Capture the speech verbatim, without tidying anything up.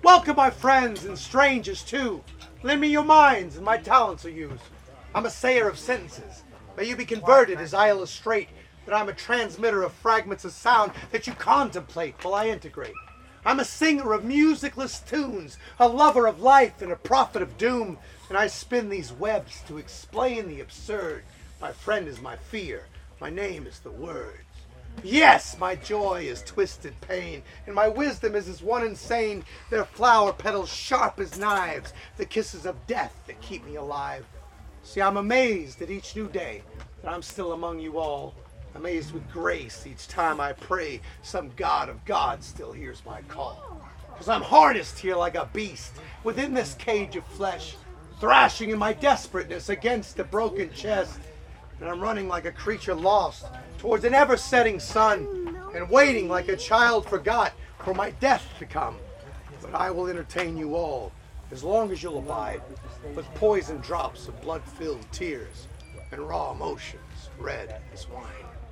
Welcome my friends and strangers too. Lend me your minds and my talents are used. I'm a sayer of sentences. May you be converted as I illustrate that I'm a transmitter of fragments of sound that you contemplate while I integrate. I'm a singer of musicless tunes, a lover of life and a prophet of doom, and I spin these webs to explain the absurd. My friend is my fear, my name is the words. Yes, my joy is twisted pain, and my wisdom is as one insane. Their flower petals sharp as knives, the kisses of death that keep me alive. See, I'm amazed at each new day that I'm still among you all. Amazed with grace each time I pray some God of God still hears my call. Cause I'm harnessed here like a beast within this cage of flesh, thrashing in my desperateness against the broken chest. And I'm running like a creature lost towards an ever-setting sun and waiting like a child forgot for my death to come. But I will entertain you all as long as you'll abide with poison drops of blood-filled tears and raw emotions red as wine.